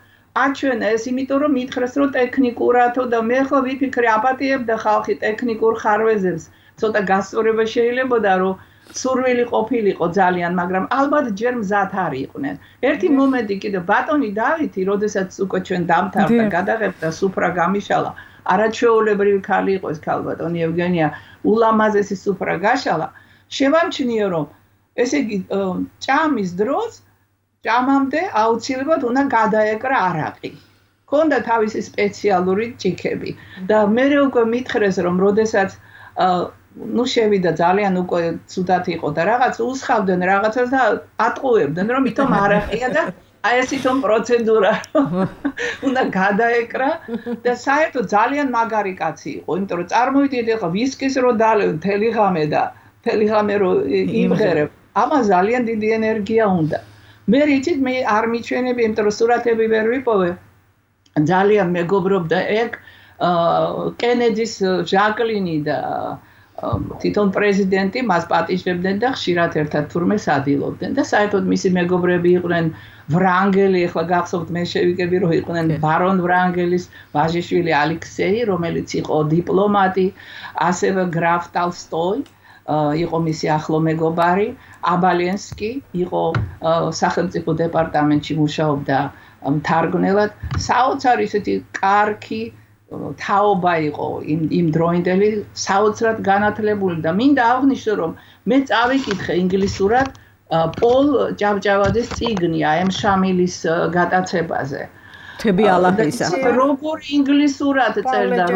აჩვენა ეს იმიტომ რომ მითხრეს რომ ტექნიკურად და მე ხო ვიფიქრე აპატიებდა ხალხი ტექნიკურ ხარვეზებს ცოტა გასწორება შეიძლებოდა რომ სურვილი ყოფილიყო ძალიან მაგრამ ალბათ ჯერ მზად არ იყვნენ ერთი მომენტი კიდე ბატონი დავითი როდესაც უკვე ჩვენ დამთავრდა გადაღებდა სუფრა გამიშალა არაჩვეულებრივი ქალი იყო ეს ქალბატონი ევგენია ულამაზესი სუფრა გაშალა შევამჩნიე რომ ესე იგი ჭამის დროს ჭამამდე აუცილებლად უნდა გადაეკრა არაყი. ქონდა თავისი სპეციალური ჭიქები და მე უკვე მითხრეს რომ როდესაც ნუ შევიდა ძალიან უკვე ცუდად იყო და რაღაც უსხავდნენ რაღაცას და ატყუებდნენ რომ ითომ არაყია და აი ეს თვითონ პროცედურა უნდა გადაეკრა და საერთოდ ძალიან მაგარი კაცი იყო, იმიტომ რომ წარმოვიდეთ ახლა ვისკის რო დალევ მთელი ღამე რო იმღერებ, ამას ძალიან დიდი ენერგია უნდა. მე რითით მე არ მიჩვენები, იმიტომ რომ სურათები ვერ ვიპოვე. ძალიან მეგობრობდა ეგ კენედის ჟაკლინი და თვითონ პრეზიდენტი მას პატიჟებდნენ და ხშირად ერთად თურმე სადილობდნენ და საერთოდ მისი მეგობრები იყვნენ ვრანგელი, ახლა გახსოვთ მე შევიკები რომ იყვნენ ბარონ ვრანგელის ვაჟიშვილი ალექსეი, რომელიც იყო დიპლომატი, ასევე გრაფ ტოლსტოი იყო მისი ახლო მეგობარი, აბალენსკი იყო სახელმწიფო დეპარტამენტში მუშაობდა მთარგმნელად, საოცარ ისეთი კარგი თაობა იყო იმ დროინდელი, საოცრად განათლებული და მინდა აღვნიშნო რომ მე წავიკითხე ინგლისურად პოლ ჭავჭავაძის წიგნი აემ შამილის გატაცებაზე. თები ალაჰისა. როგორ ინგლისურად წერდა,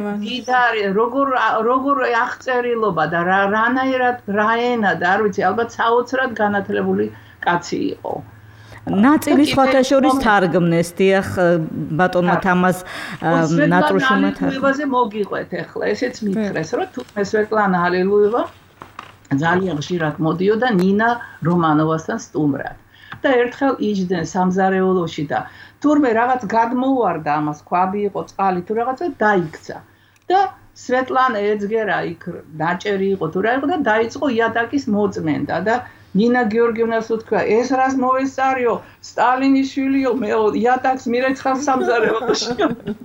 როგორ აღწერილობა და რანაირად რაენა და არ ვიცი, ალბათ საოცრად განათლებული კაცი იყო. ნაწილი სხვათა შორის თარგმნეს, დიახ, ბატონმა თამაზ ნატრუშოვმა თარგმნებაზე მოგიყვეთ ახლა, ესეც მითხრეს, რომ თურმე სვეტლანა ალელუევა ძალიან ხშირად მოდიოდა ნინა რომანოვასთან სტუმრად. და ერთხელ იჯდნენ სამზარეულოში და თურმე რაღაც გადმოუვარდა ამას, ქვაბი იყო, წყალი თუ რაღაცა დაიქცა. და სვეტლანა ეძგერა იქ დაჭერი იყო თუ რა იყო და დაიწყო იატაკის მოწმენდა და ნინა გიორგიევნას უთქვა, ეს რას მოვესწარიო, სტალინის შვილიო, მე იატაკს მირეცხავ სამზარეულოში.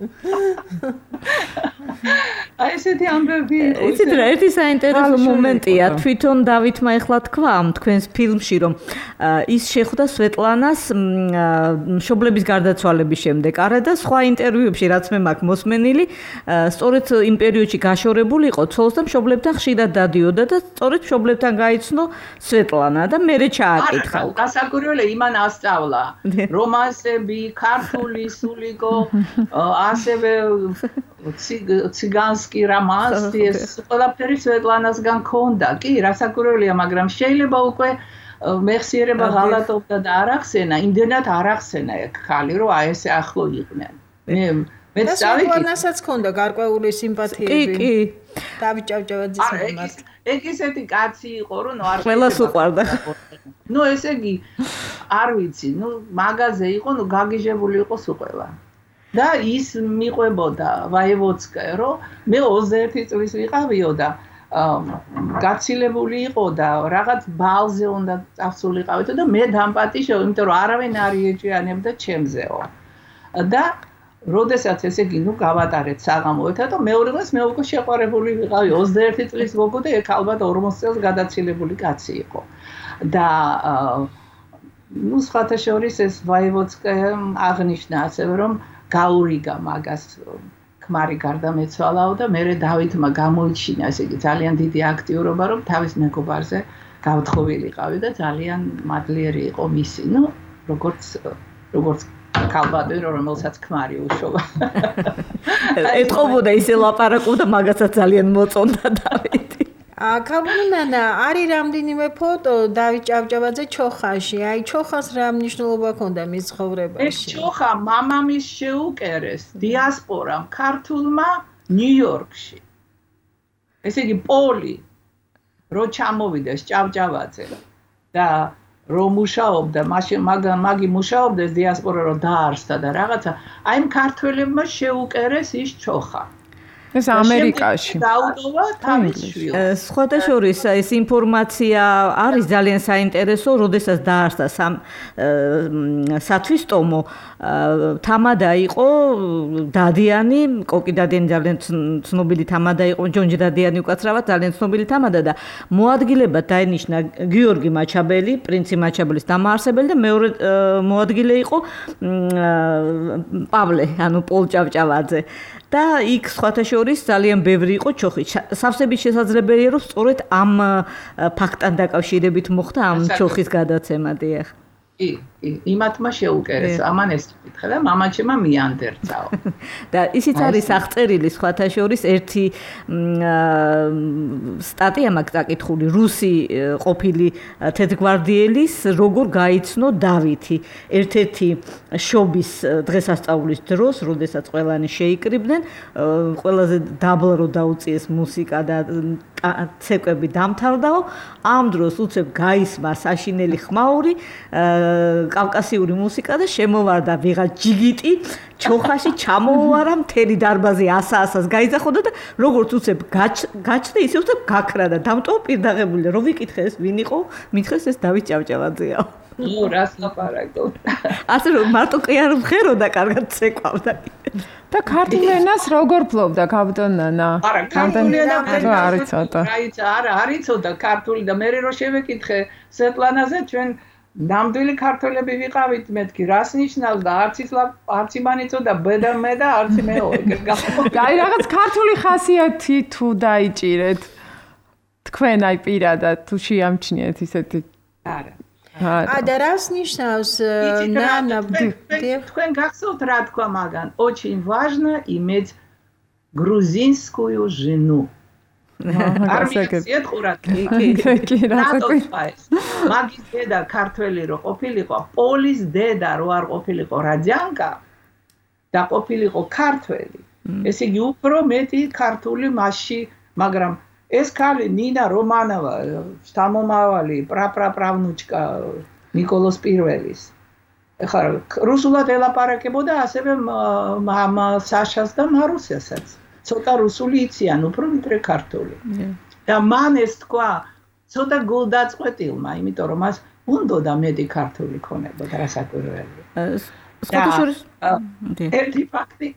აი ესეთი ამბები იყო. იცით რა, ერთი საინტერესო მომენტია, თვითონ დავითმა ეხლა თქვა თქვენს ფილმში, რომ ის შეხვდა სვეტლანას მშობლების გარდაცვალების შემდეგ. არა და სხვა ინტერვიუებში, რაც მე მაქვს მოსმენილი, სწორედ იმ პერიოდში გაშორებული იყო ცოლს და მშობლებთან ხშირად დადიოდა და სწორედ მშობლებთან გაიცნო სვეტლანა. და მერე ჩააკითხა. გასაკვირველია იმან ასწავლა რომანსები, ქართული, სულიკო, ასევე ციგანსკი რომანსი, ეს ყველაფერი სვეტლანასგან ქონდა. კი, რასაკვირველია, მაგრამ შეიძლება უკვე მეხსიერება ღალატობდა და არ ახსენა, იმდენად არ ახსენა ეგ ხალი, რომ აი ესე ახლო იყვნენ. მე სვეტლანასაც ქონდა გარკვეული სიმპათიები. კი. დავით ჭავჭავაძის მიმართ. ეგ ისეთი კაცი იყო, რომ არ ყველას უყვარდა. ესე იგი, არ ვიცი, მაგაზე იყო, გაგიჟებული იყო სუყელა. და ის მიყვებოდა ვაევოდსკაია, რომ მე 21 წლის ვიყავიო და გაცილებული იყო და რაღაც ბალზე უნდა წასულიყავით და მე დამპატიშო, იმიტომ რომ არავინ არ იეჭიანებდა ჩემზეო. და როდესაც ესე იგი, გავატარეთ საღამოეთა და მეორე დღეს მე უკვე შეყვარებული ვიყავი 21 წლის გოგო და ეგ ალბათ 40 წელს გადაცილებული კაცი იყო. და სხვათა შორის ეს ვაევოდსკაია აღნიშნა ასევე რომ გაურიგა მაგას ქმარი გარდამეცვალაო და მე დავითმა გამოიჩინა ესე იგი ძალიან დიდი აქტიურობა რომ თავის მეგობარზე გავთხოვილიყავი და ძალიან მადლიერი იყო მისი. როგორც კალბადერო რომელსაც ქმარი უშობა. ეთყობოდა ისე ლაპარაკობდა მაგასაც ძალიან მოწონდა დავითი. კაბუნანა არის რამდენიმე ფოტო დავით ჭავჭავაძე ჩოხაში. აი ჩოხას რა მნიშვნელობა ჰქონდა მის ცხოვრებაში? ეს ჩოხა მამამის შეუკერეს დიასპორამ ქართულმა ნიუ-იორკში. ესე იგი პოლი რო ჩამოვიდეს ჭავჭავაძე და რომ მუშაობდა, მაგი მუშაობდა დიასპორა რო დაარსდა და რაღაცა, აი ამ ქართველებმა შეუკერეს ის ჩოხა. ეს ამერიკაში. დაუდოვა თავის შვილს. სხვათა შორის ეს ინფორმაცია არის ძალიან საინტერესო, როდესაც დაარსდა სათვისტომო, თამადა იყო დადიანი, კოკი დადიანი ძალიან ცნობილი თამადა იყო, ჯონჯი დადიანი უკაცრავად ძალიან ცნობილი თამადა და მოადგილებად დაინიშნა გიორგი მაჩაბელი, პრინცი მაჩაბელის დამაარსებელი და მეორე მოადგილე იყო პავლე, ანუ პოლ ჭავჭავაძე. და იქ სხვათა შორის ძალიან ბევრი იყო ჩოხი. სავსებით შესაძლებელია რომ სწორედ ამ ფაქტთან დაკავშირებით მოხდა ამ ჩოხის გადაცემა, დიახ. კი. იმათმა შეუკერეს ამან ეს კითხე და მამაჩემ მიანდერძაო. და ისიც არის აღწერილი სხვათა შორის ერთი სტატია მაქვს დაკითხული რუსი ყოფილი თეთრგვარდიელის როგორ გაიცნო დავითი ერთ-ერთი შობის დღესასწაულის დროს, როდესაც ყველანი შეიკრიბნენ, ყველაზე დაბლა რო დაუწიეს მუსიკა და ცეკვები დამთავრდაო, ამ დროს უცებ გაისმა საშინელი ხმაური კავკასიური მუსიკა და შემოვარდა ვიღაც ჯიგიტი ჩოხაში ჩამოუარა მთელი დარბაზი 100-100-ს გაიძახოდა და როგორც უცებ გაჩნდა ისე უცებ გაქრა და დამტოვა პირდაღებული რომ ვიკითხე ეს ვინ იყო მითხეს ეს დავით ჭავჭავაძეა რას ლაპარაკო ასე რომ მარტო კი არ მღეროდა კარგად ცეკვავდა და ქართულ ენას როგორ ფლობდა კაპიტან ნანა? არა, ქართული ენა არ იცოდა. არა, არ იცოდა ქართული და მე რო შევეკითხე სეტლანაზე ჩვენ ნამდვილი ქართველები ვიყავით მეთქი რას ნიშნავს და არც იმან იცოდა ბედა მე და არც მეო აი რაღაც ქართული ხასიათი თუ დაიჭირეთ თქვენ აი პირადად თუ შეამჩნიეთ ისეთი არა და რას ნიშნავს ნანა თქვენ გახსოვთ რა თქვა მაგან очень важно иметь грузинскую жену მაგის დედა ქართველი რო ყოფილიყო პოლის დედა რო არ ყოფილიყო რაძიანკა და ყოფილიყო ქართველი ესე იგი უფრო მეტი ქართული მასში მაგრამ ეს ქალი ნინა რომანოვა შთამომავალი პრაპრაპრავნუჩკა ნიკოლოს პირველის ეხლა რუსულად ელაპარაკებოდა ასევე მამა საშას და მარუსიასაც ცოტა რუსული იციან უფრო ვიდრე ქართული და მან ეს თქვა ცოტა გულდაწყვეტილმა იმიტომ რომ მას უნდოდა მეტი ქართული ქონებოდა რასაკვირველია ერთი ფაქტი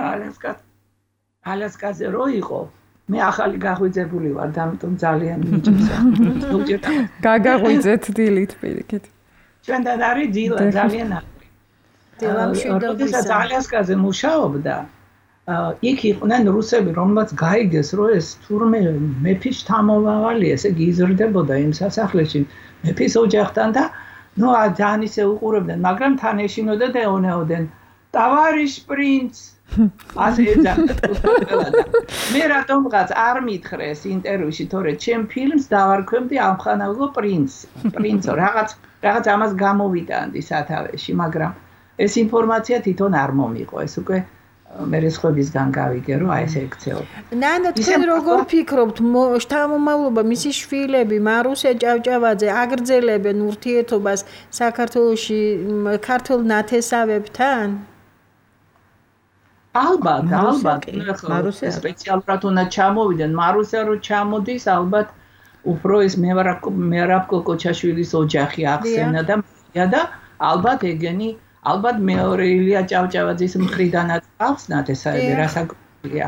ალასკაზე რო იყო მე ახალი გაღვიძებული ვარ და ამიტომ ძალიან მიჭირს. გაგაღვიძეთ დილით პირიქით. ჩვენთან არის დილა ძალიან ახლი. დილა მშვიდობისა. ალასკაზე მუშაობდა. იქ იყვნენ რუსები, რომელმაც გაიგეს, რომ ეს თურმე მეფის შთამომავალი, ესე გიზრდებოდა იმ სასახლეში მეფის ოჯახთან და ნუ ძალიან ისე უყურებდნენ, მაგრამ თან ეშინოდა და ეონეოდნენ. ტავარიშ პრინც ასე ეძახდა. მე რატომღაც არ მითხრეს ინტერვიუში, თორე ჩემ ფილმს დავარქვემდი ამხანაგო პრინცო, რაღაც ამას გამოვიტანდი სათავეში, მაგრამ ეს ინფორმაცია თვითონ არ მომიყო, ეს უკვე მე სხვებისგან გავიგე, რომ აი ეს ექცეო. ნანა, თქვენ როგორ ფიქრობთ, შთამომავლობა მისი შვილები, მარუსია ჭავჭავაძე აგრძელებენ ურთიერთობას საქართველოში ქართულ ნათესავებთან? ალბათ, მარუსია სპეციალურად უნდა ჩამოვიდნენ, მარუსია რო ჩამოდის, ალბათ უფრო ეს მერაბ კოჩაშვილის ოჯახი ახსენა და ალბათ ეგენი ალბათ მეორე ილია ჭავჭავაძის მხრიდანაც აქვს ნათესავები, რასაკვირველია.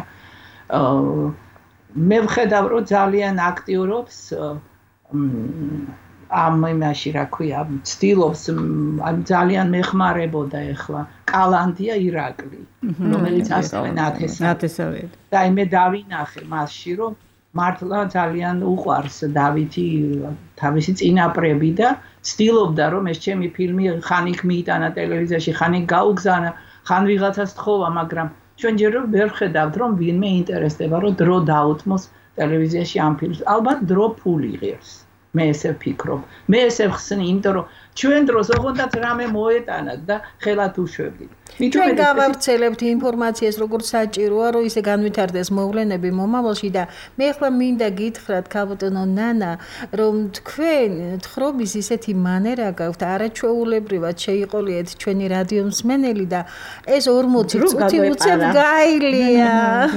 მე ვხედავ, რომ ძალიან აქტიურობს ამ იმაში, რა ქვია, ცდილობს, ძალიან მეხმარებოდა ეხლა კალანდია ირაკლი, რომელიც ასევე ნათესავია. და მე დავინახე მასში, რომ მართლა ძალიან უყვარს დავითი თავისი წინაპრები და ცდილობდა რომ ეს ჩემი ფილმი ხან იქ მიიტანა ტელევიზიაში, ხან იქ გაუგზავნა, ხან ვიღაცას თხოვა, მაგრამ ჩვენ ჯერ ვერ ხედავთ რომ ვინმე ინტერესდება რომ დრო დაუთმოს ტელევიზიაში ამ ფილმს. ალბათ დრო ფული ღირს. მე ესე ვფიქრობ. მე ესე ვხსნი, იმიტომ რომ ჩვენ დროს ოღონდაც რამე მოეტანათ და ხელათ უშვებდით. ჩვენ გავავრცელებთ ინფორმაციას როგორც საჭიროა, რომ ისე განვითარდეს მოვლენები მომავალში და მე ახლა მინდა გითხრათ კაპიტანო ნანა, რომ თქვენ თხრობის ისეთი მანერა გაქვთ, არაჩვეულებრივად შეიყოლიეთ ჩვენი რადიო მსმენელი და ეს 40 წუთი უცებ გაილია.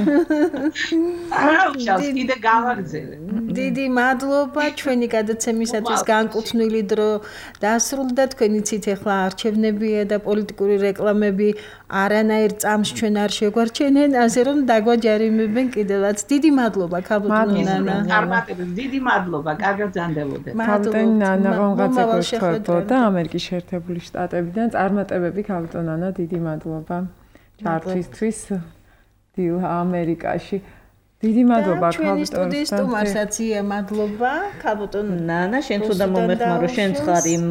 კიდე გავაგზავნე. დიდი მადლობა ჩვენი გადაცემისათვის განკუთვნილი დრო დასრულდა. თქვენ იცით ახლა არჩევნებია და პოლიტიკური რეკლამები არანაირ წამს ჩვენ არ შეგვარჩენენ, ასე რომ დაგვაჯარიმებენ კიდევაც. დიდი მადლობა კაპიტანო ნანა. წარმატებებს, დიდი მადლობა, კარგად გრძანდებოდეთ. კაპიტან ნანა კონღაძე გქონდა ამერიკის შეერთებული შტატებიდან წარმატებები კაპიტან ნანა, დიდი მადლობა. ჩართვისთვის დილ ამერიკაში. დიდი მადლობა ჩვენი სტუდიის სტუმარსაც ია მადლობა ქალბატონ ნანა შენ თუნდა მომეხმარო შენ ხარ იმ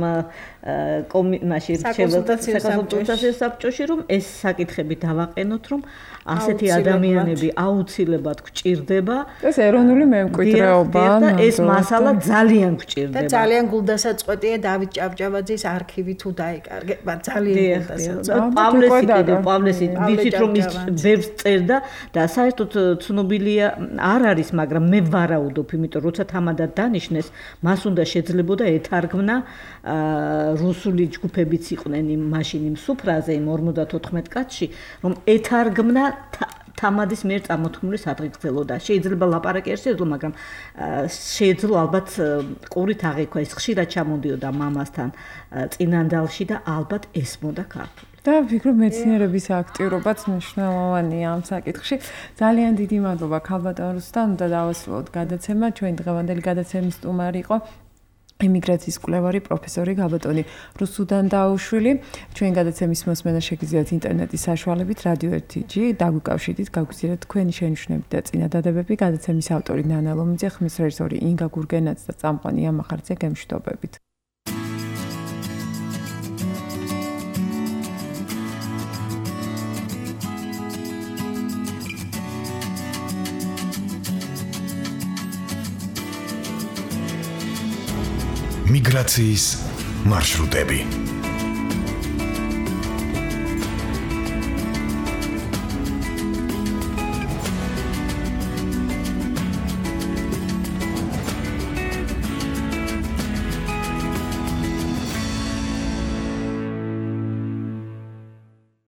საკონსულტაციო საბჭოში რომ ეს საკითხები დავაყენოთ რომ ასეთი ადამიანები აუცილებლად გვჭირდება ეს ეროვნული მემკვიდრეობა ეს მასალა ძალიან გვჭირდება და ძალიან გულდასაწყვეტია დავით ჭავჭავაძის არქივი თუ დაიკარგება ძალიან გულდასაწყვეტია პავლესი ვიცით რომ ის ბევრს წერდა და საერთოდ ცნობილია არ არის მაგრამ მე ვარაუდობ იმიტომ როცა თამადად დანიშნეს მას უნდა შეძლებოდა ეთარგმნა რუსული ჯგუფებიც იყვნენ იმ მაშინ იმ სუფრაზე იმ 54 კაცში რომ ეთარგმნა თამადის მიერ წამოთქმული სადღეგრძელოდა შეიძლება ლაპარაკი არ შეეძლო მაგრამ შეეძლო ალბათ ყურით აღიქვა ის ხშირად ჩამოდიოდა მამასთან წინანდალში და ალბათ ესმოდა ქართული და ვფიქრობ მეცნიერების აქტიურობაც მნიშვნელოვანია ამ საკითხში. ძალიან დიდი მადლობა ქალბატონ რუსთან და დავასრულოთ გადაცემა. ჩვენი დღევანდელი გადაცემის სტუმარი იყო ემიგრაციის კვლევარი პროფესორი ქალბატონი რუსუდან დაუშვილი. ჩვენი გადაცემის მოსმენა შეგიძლიათ ინტერნეტის საშუალებით Radio 1-ში დაგვიკავშირდით, გაგვიზიარეთ თქვენი შენიშვნები და წინადადებები. გადაცემის ავტორი ნანა ლომიძე, ხმის რეჟისორი ინგა გურგენაც და წამყვანი ამახარძე გემშვიდობებით. მიგრაციის მარშრუტები